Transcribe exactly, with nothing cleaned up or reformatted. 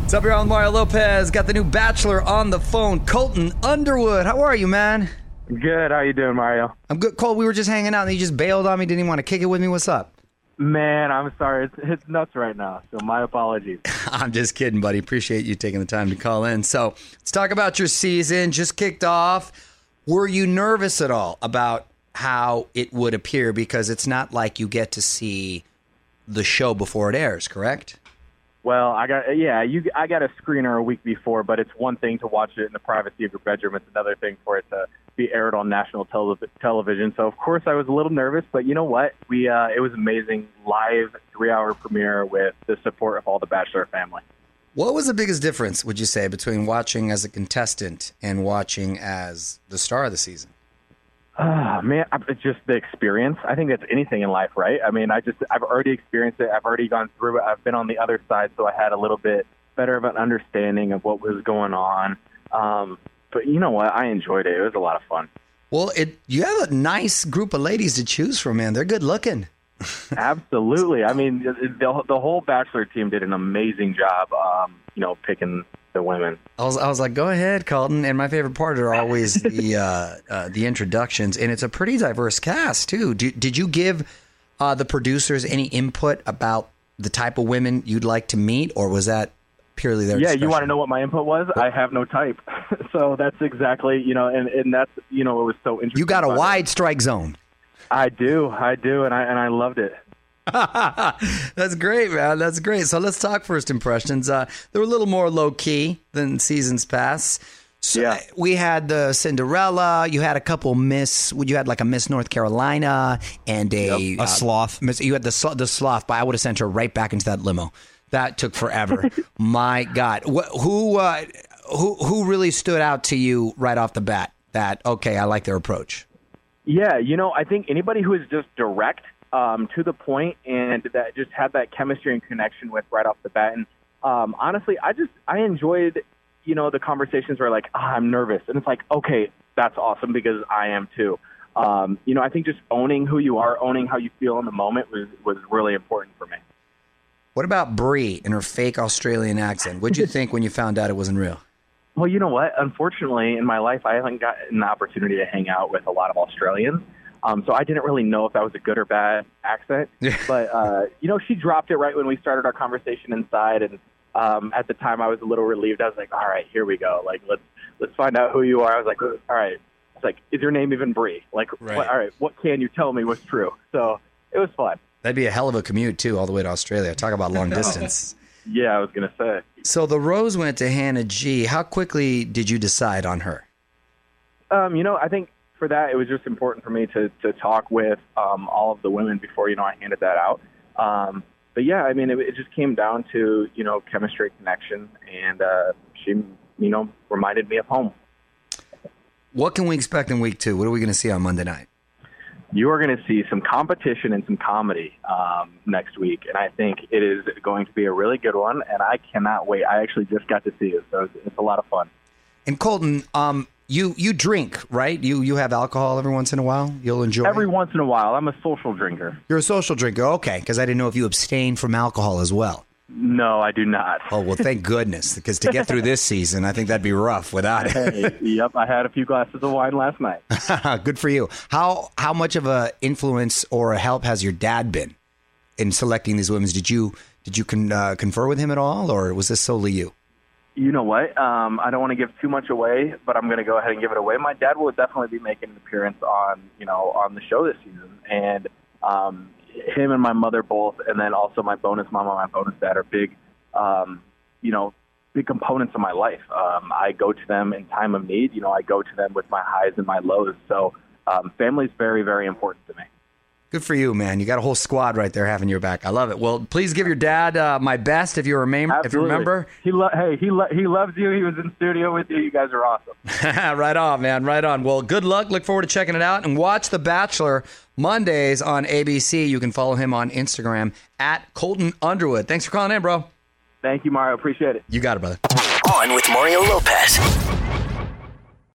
What's up, y'all? Mario Lopez. Got the new Bachelor on the phone, Colton Underwood. How are you, man? Good. How you doing, Mario? I'm good. Cole, we were just hanging out and you just bailed on me. Didn't even want to kick it with me. What's up? Man, I'm sorry. It's, it's nuts right now, so my apologies. I'm just kidding, buddy. Appreciate you taking the time to call in. So let's talk about your season. Just kicked off. Were you nervous at all about how it would appear? Because it's not like you get to see the show before it airs, correct? Well, I got yeah, you. I got a screener a week before, but it's one thing to watch it in the privacy of your bedroom. It's another thing for it to be aired on national tele- television. So, of course, I was a little nervous, but you know what? We uh, it was amazing live three-hour premiere with the support of all the Bachelor family. What was the biggest difference, would you say, between watching as a contestant and watching as the star of the season? Oh, man, it's just the experience. I think that's anything in life, right? I mean, I just, I've already experienced it. I've already gone through it. I've been on the other side, so I had a little bit better of an understanding of what was going on. Um, but you know what? I enjoyed it. It was a lot of fun. Well, it you have a nice group of ladies to choose from, man. They're good looking. Absolutely. I mean, the, the whole Bachelor team did an amazing job, um, you know, picking the women. I was, I was like, go ahead, Colton. And my favorite part are always the uh, uh, the introductions, and it's a pretty diverse cast too. Did, did you give uh, the producers any input about the type of women you'd like to meet, or was that purely their Yeah, discretion? you want to know what my input was? I have no type, so that's exactly you know, and, and that's you know, it was so interesting. You got a wide strike zone. I do, I do, and I and I loved it. That's great, man. That's great. So let's talk first impressions. Uh, they were a little more low key than seasons past. So Yeah. we had the Cinderella. You had a couple Miss. You had like a Miss North Carolina and a Yep. A uh, sloth. Miss, you had the sl- the sloth, but I would have sent her right back into that limo. That took forever. My God, Wh- who uh, who who really stood out to you right off the bat? That okay, I like their approach. Yeah, you know, I think anybody who is just direct, um, to the point, and that just had that chemistry and connection with right off the bat. And um, honestly, I just I enjoyed, you know, the conversations where like, oh, I'm nervous, and it's like, okay, that's awesome because I am too. Um, you know, I think just owning who you are, owning how you feel in the moment was was really important for me. What about Brie and her fake Australian accent? What'd you think when you found out it wasn't real? Well, you know what? Unfortunately, in my life, I haven't gotten the opportunity to hang out with a lot of Australians. Um, so I didn't really know if that was a good or bad accent. But, uh, you know, she dropped it right when we started our conversation inside. And um, at the time, I was a little relieved. I was like, all right, here we go. Like, let's let's find out who you are. I was like, all right. It's like, is your name even Brie? Like, Right. what, all right, what can you tell me was true? So it was fun. That'd be a hell of a commute, too, all the way to Australia. Talk about long distance. Yeah, I was going to say. So the rose went to Hannah G. How quickly did you decide on her? Um, you know, I think for that, it was just important for me to, to talk with um, all of the women before, you know, I handed that out. Um, but, yeah, I mean, it, it just came down to, you know, chemistry, connection, and uh, she, you know, reminded me of home. What can we expect in week two? What are we going to see on Monday night? You are going to see some competition and some comedy um, next week, and I think it is going to be a really good one, and I cannot wait. I actually just got to see it, so it's, it's a lot of fun. And Colton, um, you you drink, right? You you have alcohol every once in a while? You'll enjoy Every it? once in a while. I'm a social drinker. You're a social drinker. Okay, because I didn't know if you abstain from alcohol as well. No, I do not. Oh, well, thank goodness, because to get through this season, I think that'd be rough without it. Hey, yep, I had a few glasses of wine last night. Good for you. How how much of a influence or a help has your dad been in selecting these women? Did you did you con, uh, confer with him at all, or was this solely you? You know what? Um, I don't want to give too much away, but I'm going to go ahead and give it away. My dad will definitely be making an appearance on you know on the show this season, and um, him and my mother both, and then also my bonus mom and my bonus dad are big, um, you know, big components of my life. Um, I go to them in time of need. You know, I go to them with my highs and my lows. So um, family is very, very important to me. Good for you, man. You got a whole squad right there having your back. I love it. Well, please give your dad uh, my best if you remain, if you remember. He lo- hey, he lo- he loves you. He was in studio with you. You guys are awesome. Right on, man. Right on. Well, good luck. Look forward to checking it out. And watch The Bachelor Mondays on A B C. You can follow him on Instagram at Colton Underwood. Thanks for calling in, bro. Thank you, Mario. Appreciate it. You got it, brother. On with Mario Lopez.